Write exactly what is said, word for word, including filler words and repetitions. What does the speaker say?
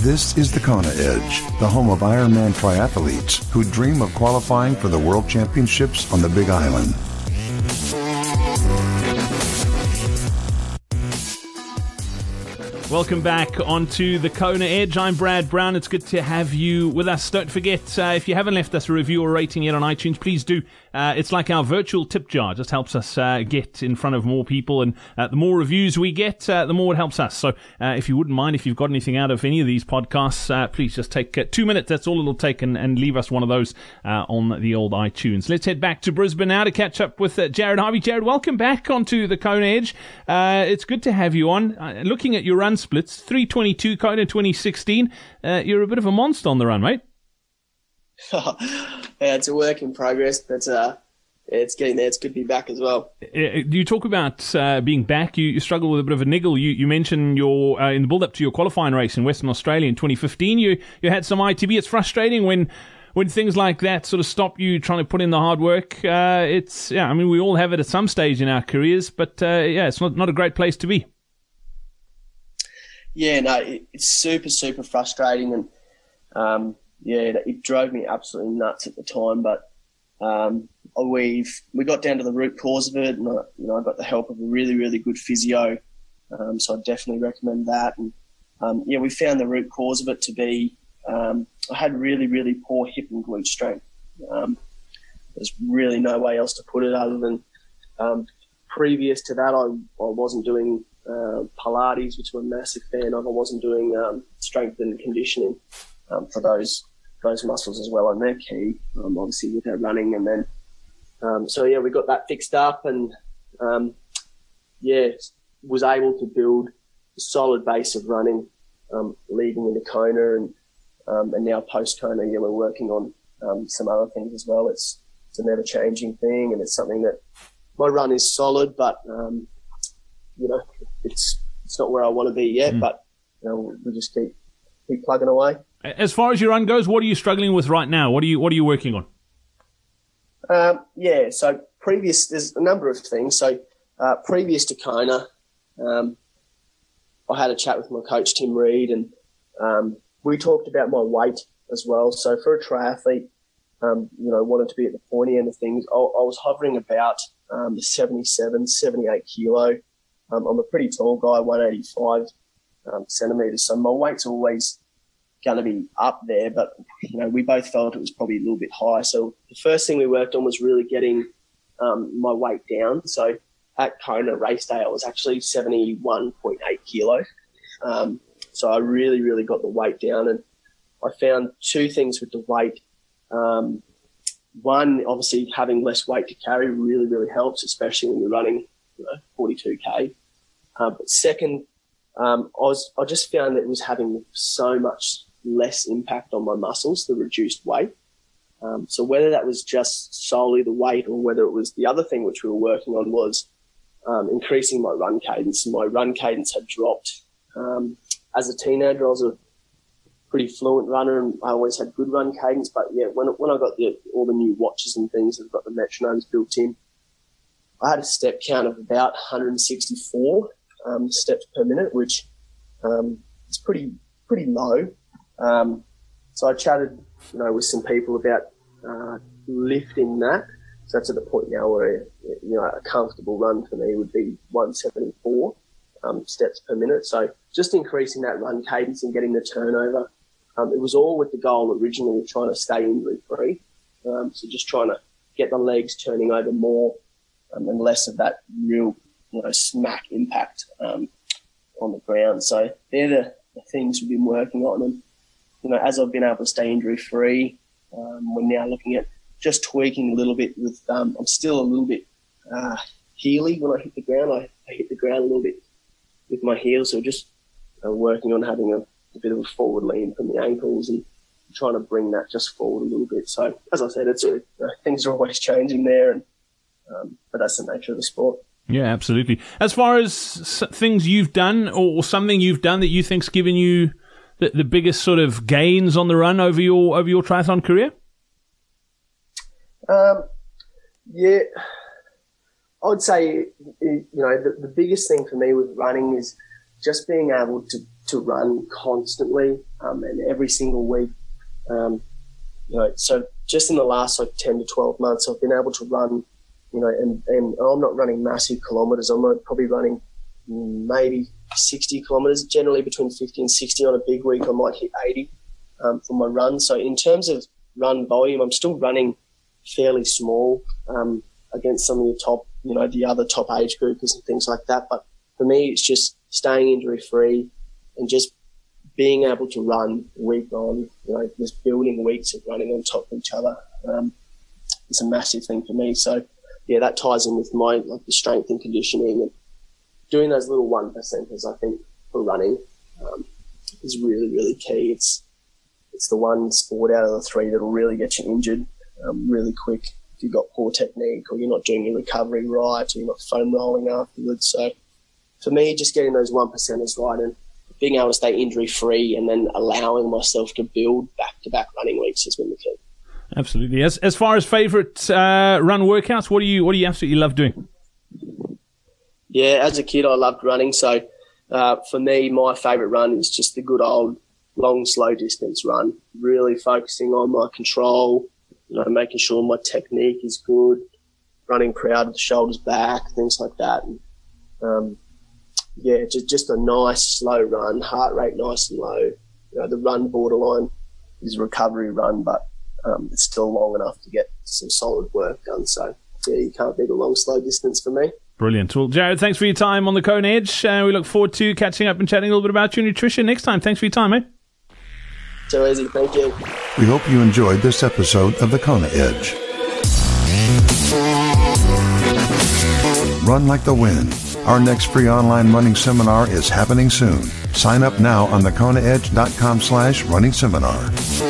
This is the Kona Edge, the home of Ironman triathletes who dream of qualifying for the World Championships on the Big Island. Welcome back onto the Kona Edge. I'm Brad Brown. It's good to have you with us. Don't forget, uh, if you haven't left us a review or rating yet on iTunes, please do. Uh, it's like our virtual tip jar. It just helps us uh, get in front of more people. And uh, the more reviews we get, uh, the more it helps us. So uh, if you wouldn't mind, if you've got anything out of any of these podcasts, uh, please just take uh, two minutes. That's all it'll take. And, and leave us one of those uh, on the old iTunes. Let's head back to Brisbane now to catch up with uh, Jared Harvey. Jared, welcome back onto the Kona Edge. Uh, it's good to have you on. Uh, looking at your run splits, three twenty-two Kona twenty sixteen. Uh, you're a bit of a monster on the run, mate. Yeah, it's a work in progress, but uh, it's getting there. It's good to be back as well. You talk about uh, being back. You, you struggle with a bit of a niggle. You, you mentioned your uh, in the build-up to your qualifying race in Western Australia in twenty fifteen. You you had some I T B. It's frustrating when when things like that sort of stop you trying to put in the hard work. Uh, it's yeah. I mean, we all have it at some stage in our careers, but uh, yeah, it's not not a great place to be. Yeah, no, it, it's super, super frustrating, and um, yeah, it, it drove me absolutely nuts at the time. But um, we've we got down to the root cause of it, and I, you know, I got the help of a really, really good physio. Um, so I definitely recommend that. And um, yeah, we found the root cause of it to be um, I had really, really poor hip and glute strength. Um, there's really no way else to put it other than um, previous to that, I, I wasn't doing Uh, Pilates, which I'm a massive fan of. I wasn't doing um, strength and conditioning um, for those those muscles as well, and they're key, um, obviously, with our running. And then, um, so yeah, we got that fixed up, and um, yeah, was able to build a solid base of running um, leading into Kona, and um, and now post Kona, yeah, we're working on um, some other things as well. It's it's a never changing thing, and it's something that my run is solid, but um, you know, it's it's not where I want to be yet, mm. but you know, we just keep keep plugging away. As far as your run goes, what are you struggling with right now? What are you what are you working on? Um, yeah, so previous there's a number of things. So uh, previous to Kona, um, I had a chat with my coach Tim Reed, and um, we talked about my weight as well. So for a triathlete, um, you know, wanted to be at the pointy end of things, I, I was hovering about um, the seventy-seven, seventy-eight kilo. Um, I'm a pretty tall guy, one eighty-five um, centimetres, so my weight's always going to be up there, but, you know, we both felt it was probably a little bit high. So the first thing we worked on was really getting um, my weight down. So at Kona race day, I was actually seventy-one point eight kilo. Um, so I really, really got the weight down, and I found two things with the weight. Um, one, obviously having less weight to carry really, really helps, especially when you're running, you know, forty-two K. Uh, but second, um, I was, I just found that it was having so much less impact on my muscles, the reduced weight. Um, so whether that was just solely the weight or whether it was the other thing which we were working on was um, increasing my run cadence. My run cadence had dropped. Um, as a teenager, I was a pretty fluent runner, and I always had good run cadence. But yeah, when when I got the, all the new watches and things, I've got the metronomes built in, I had a step count of about one hundred sixty-four um, steps per minute, which um, is pretty pretty low. Um, so I chatted, you know, with some people about uh, lifting that. So that's at the point now where, you know, a comfortable run for me would be one seventy-four um, steps per minute. So just increasing that run cadence and getting the turnover. Um, it was all with the goal originally of trying to stay injury free. Um, so just trying to get the legs turning over more. Um, and less of that real, you know, smack impact um, on the ground. So they're the, the things we've been working on. And, you know, as I've been able to stay injury-free, um, we're now looking at just tweaking a little bit with, um, I'm still a little bit uh, heely when I hit the ground. I, I hit the ground a little bit with my heels. So just uh, working on having a, a bit of a forward lean from the ankles and trying to bring that just forward a little bit. So, as I said, it's a, uh, things are always changing there, and Um, but that's the nature of the sport. Yeah, absolutely. As far as things you've done or something you've done that you think's given you the, the biggest sort of gains on the run over your over your triathlon career? Um, yeah, I'd say, you know, the, the biggest thing for me with running is just being able to to run constantly um, and every single week. Um, you know, so just in the last like ten to twelve months, I've been able to run, you know, and, and I'm not running massive kilometres. I'm probably running maybe sixty kilometres, generally between fifty and sixty. On a big week, I might hit eighty um, for my run. So in terms of run volume, I'm still running fairly small um, against some of the top, you know, the other top age groupers and things like that. But for me, it's just staying injury free and just being able to run week on, you know, just building weeks of running on top of each other. Um, it's a massive thing for me. So yeah, that ties in with my, like, the strength and conditioning, and doing those little one percenters, I think, for running um, is really, really key. It's it's the one sport out of the three that'll really get you injured um, really quick if you've got poor technique, or you're not doing your recovery right, or you're not foam rolling afterwards. So for me, just getting those one percenters right and being able to stay injury free, and then allowing myself to build back-to-back running weeks has been the key. Absolutely. As as far as favourite uh, run workouts, what do you what do you absolutely love doing? Yeah, as a kid, I loved running. So uh, for me, my favourite run is just the good old long, slow distance run. Really focusing on my control, you know, making sure my technique is good, running proud of the shoulders back, things like that. And, um, yeah, just just a nice slow run, heart rate nice and low. You know, the run borderline is a recovery run, but um, it's still long enough to get some solid work done. So yeah, you can't beat a long, slow distance for me. Brilliant. Well, Jared, thanks for your time on the Kona Edge. Uh, we look forward to catching up and chatting a little bit about your nutrition next time. Thanks for your time, mate. So easy. Thank you. We hope you enjoyed this episode of the Kona Edge. Run like the wind. Our next free online running seminar is happening soon. Sign up now on the kona edge dot com slash running seminar.